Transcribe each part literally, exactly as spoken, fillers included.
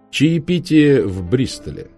Чаепитие в Бристоле.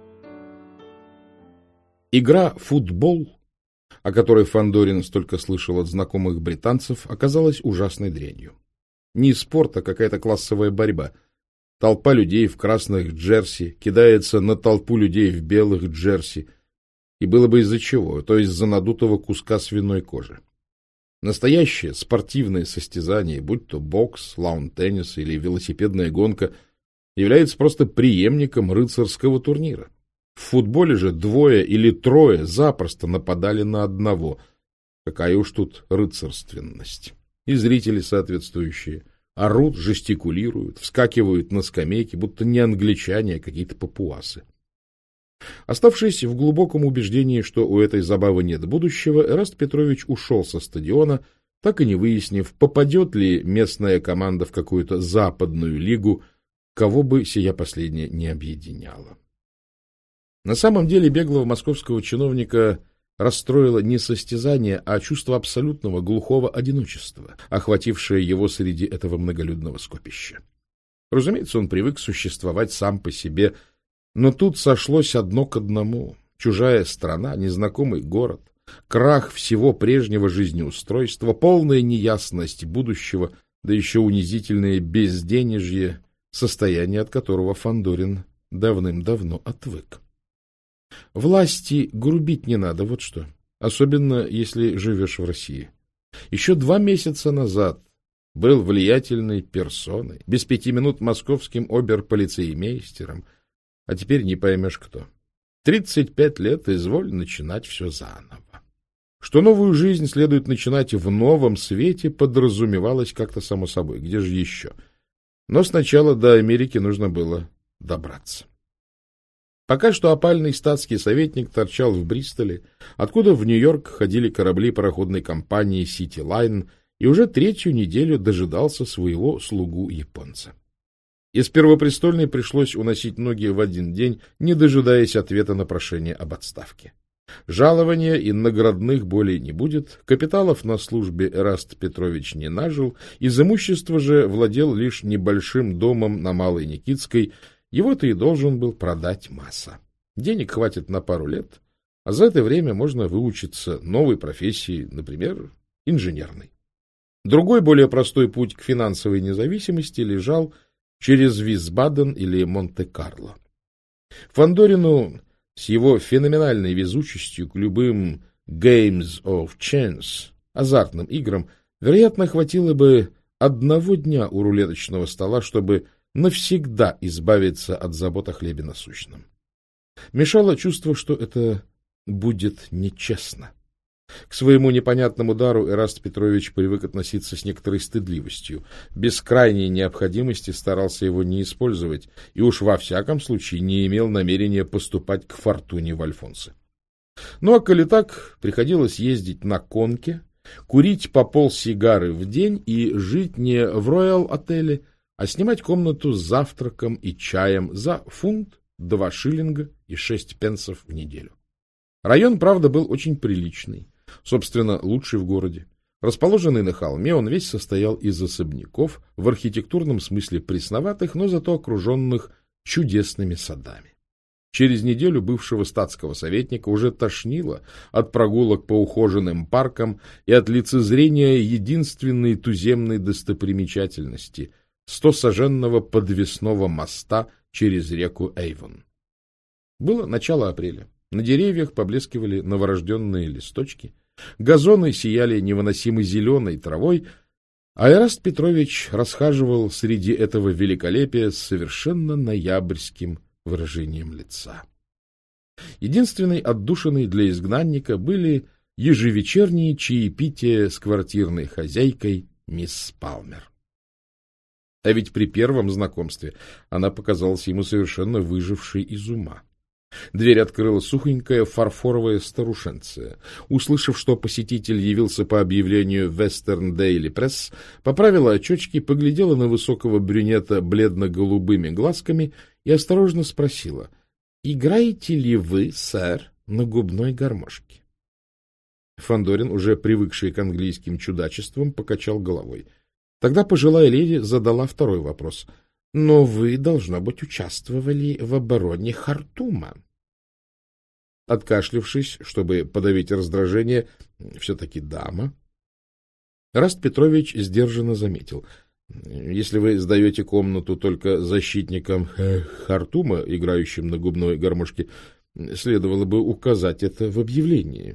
Игра «Футбол», о которой Фандорин столько слышал от знакомых британцев, оказалась ужасной дрянью. Не спорт, а какая-то классовая борьба. Толпа людей в красных джерси кидается на толпу людей в белых джерси. И было бы из-за чего, то из-за надутого куска свиной кожи. Настоящее спортивное состязание, будь то бокс, лаун-теннис или велосипедная гонка, является просто преемником рыцарского турнира. В футболе же двое или трое запросто нападали на одного. Какая уж тут рыцарственность. И зрители соответствующие орут, жестикулируют, вскакивают на скамейки, будто не англичане, а какие-то папуасы. Оставшись в глубоком убеждении, что у этой забавы нет будущего, Эраст Петрович ушел со стадиона, так и не выяснив, попадет ли местная команда в какую-то западную лигу, кого бы сия последняя не объединяла. На самом деле беглого московского чиновника расстроило не состязание, а чувство абсолютного глухого одиночества, охватившее его среди этого многолюдного скопища. Разумеется, он привык существовать сам по себе, но тут сошлось одно к одному. Чужая страна, незнакомый город, крах всего прежнего жизнеустройства, полная неясность будущего, да еще унизительное безденежье, состояние от которого Фандорин давным-давно отвык. Власти грубить не надо, вот что. Особенно, если живешь в России. Еще два месяца назад был влиятельной персоной, без пяти минут московским оберполицеймейстером, а теперь не поймешь кто. Тридцать пять лет изволь начинать все заново. Что новую жизнь следует начинать в новом свете, подразумевалось как-то само собой. Где же еще? Но сначала до Америки нужно было добраться. Пока что опальный статский советник торчал в Бристоле, откуда в Нью-Йорк ходили корабли пароходной компании City Line, и уже третью неделю дожидался своего слугу-японца. Из Первопрестольной пришлось уносить ноги в один день, не дожидаясь ответа на прошение об отставке. Жалования и наградных более не будет, капиталов на службе Эраст Петрович не нажил, из имущества же владел лишь небольшим домом на Малой Никитской, его-то и должен был продать Маса. Денег хватит на пару лет, а за это время можно выучиться новой профессии, например, инженерной. Другой, более простой путь к финансовой независимости лежал через Висбаден или Монте-Карло. Фандорину с его феноменальной везучестью к любым games of chance, азартным играм, вероятно, хватило бы одного дня у рулеточного стола, чтобы навсегда избавиться от забот о хлебе насущном. Мешало чувство, что это будет нечестно. К своему непонятному дару Эраст Петрович привык относиться с некоторой стыдливостью, без крайней необходимости старался его не использовать и уж во всяком случае не имел намерения поступать к фортуне в Альфонсы. Ну а коли так, приходилось ездить на конке, курить по полсигары в день и жить не в роял-отеле, а снимать комнату с завтраком и чаем за фунт, два шиллинга и шесть пенсов в неделю. Район, правда, был очень приличный, собственно, лучший в городе. Расположенный на холме, он весь состоял из особняков, в архитектурном смысле пресноватых, но зато окруженных чудесными садами. Через неделю бывшего статского советника уже тошнило от прогулок по ухоженным паркам и от лицезрения единственной туземной достопримечательности — стосаженного подвесного моста через реку Эйвон. Было начало апреля. На деревьях поблескивали новорожденные листочки, газоны сияли невыносимо зеленой травой, а Эраст Петрович расхаживал среди этого великолепия с совершенно ноябрьским выражением лица. Единственной отдушиной для изгнанника были ежевечерние чаепития с квартирной хозяйкой мисс Палмер. А ведь при первом знакомстве она показалась ему совершенно выжившей из ума. Дверь открыла сухонькая фарфоровая старушенция. Услышав, что посетитель явился по объявлению Western Daily Press, поправила очечки, поглядела на высокого брюнета бледно-голубыми глазками и осторожно спросила: «Играете ли вы, сэр, на губной гармошке?» Фандорин, уже привыкший к английским чудачествам, покачал головой. Тогда пожилая леди задала второй вопрос. — Но вы, должно быть, участвовали в обороне Хартума. Откашлившись, чтобы подавить раздражение, все-таки дама, Раст Петрович сдержанно заметил: если вы сдаете комнату только защитникам Хартума, играющим на губной гармошке, следовало бы указать это в объявлении.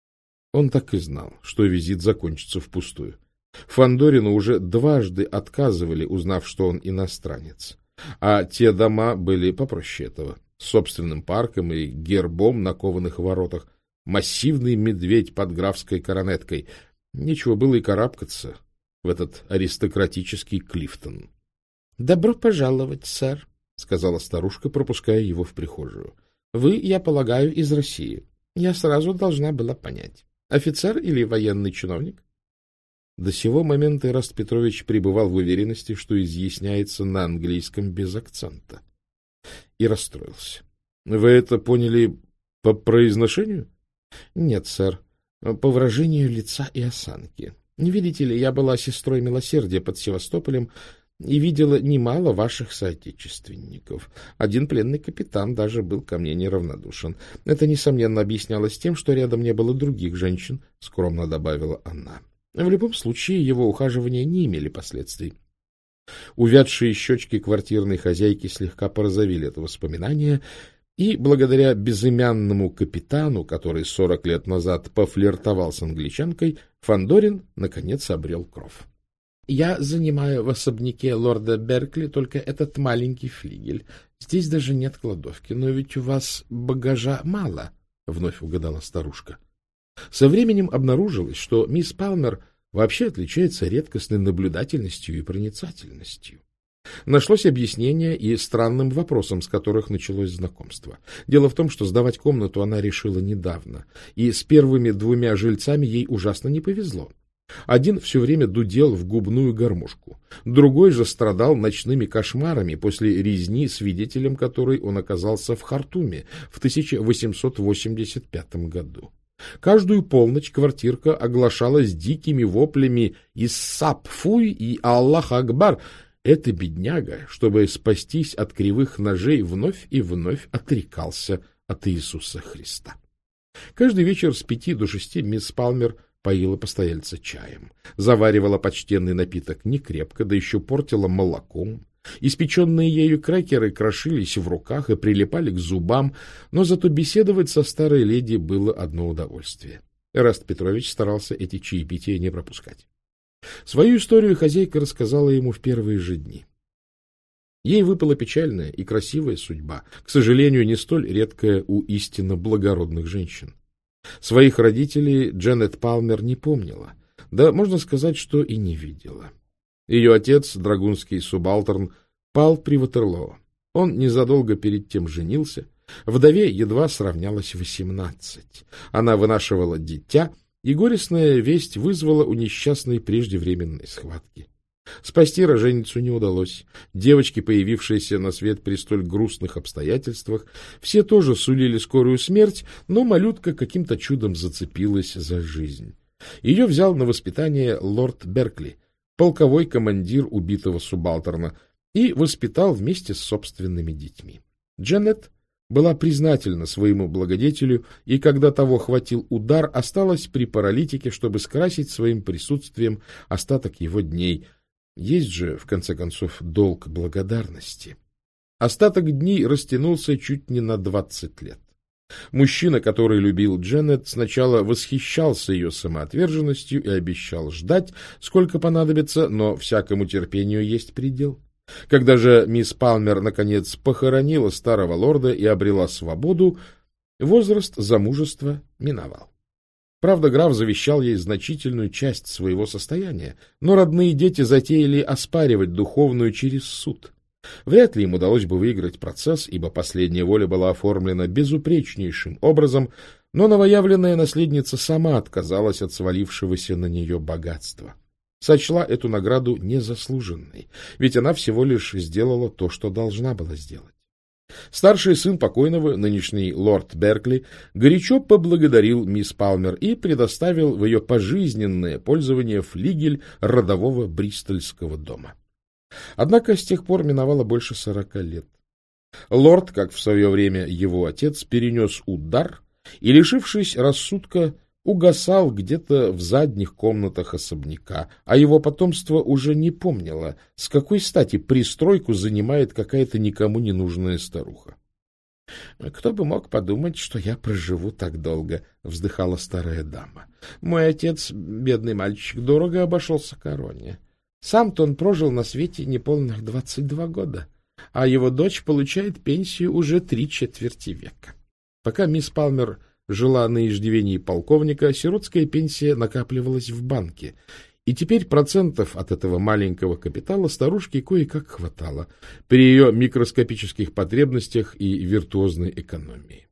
Он так и знал, что визит закончится впустую. Фандорину уже дважды отказывали, узнав, что он иностранец. А те дома были попроще этого, с собственным парком и гербом на кованых воротах, массивный медведь под графской коронеткой. Нечего было и карабкаться в этот аристократический Клифтон. — Добро пожаловать, сэр, — сказала старушка, пропуская его в прихожую. — Вы, я полагаю, из России. Я сразу должна была понять. Офицер или военный чиновник? До сего момента Ираст Петрович пребывал в уверенности, что изъясняется на английском без акцента. И расстроился. — Вы это поняли по произношению? — Нет, сэр, по выражению лица и осанки. Видите ли, я была сестрой милосердия под Севастополем и видела немало ваших соотечественников. Один пленный капитан даже был ко мне неравнодушен. Это, несомненно, объяснялось тем, что рядом не было других женщин, — скромно добавила она. В любом случае, его ухаживания не имели последствий. Увядшие щечки квартирной хозяйки слегка порозовели от воспоминания, и благодаря безымянному капитану, который сорок лет назад пофлиртовал с англичанкой, Фандорин наконец обрел кров. — Я занимаю в особняке лорда Беркли только этот маленький флигель. Здесь даже нет кладовки, но ведь у вас багажа мало, — вновь угадала старушка. Со временем обнаружилось, что мисс Палмер вообще отличается редкостной наблюдательностью и проницательностью. Нашлось объяснение и странным вопросам, с которых началось знакомство. Дело в том, что сдавать комнату она решила недавно, и с первыми двумя жильцами ей ужасно не повезло. Один все время дудел в губную гармошку, другой же страдал ночными кошмарами после резни, свидетелем которой он оказался в Хартуме в тысяча восемьсот восемьдесят пятом году. Каждую полночь квартирка оглашалась дикими воплями «Иссап-фуй» и «Аллах Акбар». Эта бедняга, чтобы спастись от кривых ножей, вновь и вновь отрекался от Иисуса Христа. Каждый вечер с пяти до шести мисс Палмер поила постояльца чаем, заваривала почтенный напиток некрепко, да еще портила молоком. Испеченные ею крекеры крошились в руках и прилипали к зубам, но зато беседовать со старой леди было одно удовольствие. Эраст Петрович старался эти чаепития не пропускать. Свою историю хозяйка рассказала ему в первые же дни. Ей выпала печальная и красивая судьба, к сожалению, не столь редкая у истинно благородных женщин. Своих родителей Дженнет Палмер не помнила, да можно сказать, что и не видела. Ее отец, драгунский субалтерн, пал при Ватерлоо. Он незадолго перед тем женился. Вдове едва сравнялось восемнадцать. Она вынашивала дитя, и горестная весть вызвала у несчастной преждевременной схватки. Спасти роженицу не удалось. Девочки, появившиеся на свет при столь грустных обстоятельствах, все тоже сулили скорую смерть, но малютка каким-то чудом зацепилась за жизнь. Ее взял на воспитание лорд Беркли, полковой командир убитого субалтерна, и воспитал вместе с собственными детьми. Дженнет была признательна своему благодетелю, и когда того хватил удар, осталась при паралитике, чтобы скрасить своим присутствием остаток его дней. Есть же, в конце концов, долг благодарности. Остаток дней растянулся чуть не на двадцать лет. Мужчина, который любил Дженнет, сначала восхищался ее самоотверженностью и обещал ждать, сколько понадобится, но всякому терпению есть предел. Когда же мисс Палмер, наконец, похоронила старого лорда и обрела свободу, возраст замужества миновал. Правда, граф завещал ей значительную часть своего состояния, но родные дети затеяли оспаривать духовную через суд. Вряд ли им удалось бы выиграть процесс, ибо последняя воля была оформлена безупречнейшим образом, но новоявленная наследница сама отказалась от свалившегося на нее богатства. Сочла эту награду незаслуженной, ведь она всего лишь сделала то, что должна была сделать. Старший сын покойного, нынешний лорд Беркли, горячо поблагодарил мисс Палмер и предоставил в ее пожизненное пользование флигель родового бристольского дома. Однако с тех пор миновало больше сорока лет. Лорд, как в свое время его отец, перенес удар и, лишившись рассудка, угасал где-то в задних комнатах особняка, а его потомство уже не помнило, с какой стати пристройку занимает какая-то никому не нужная старуха. — Кто бы мог подумать, что я проживу так долго, — вздыхала старая дама. — Мой отец, бедный мальчик, дорого обошелся короне. Сам-то он прожил на свете неполных двадцать два года, а его дочь получает пенсию уже три четверти века. Пока мисс Палмер жила на иждивении полковника, сиротская пенсия накапливалась в банке, и теперь процентов от этого маленького капитала старушке кое-как хватало при ее микроскопических потребностях и виртуозной экономии.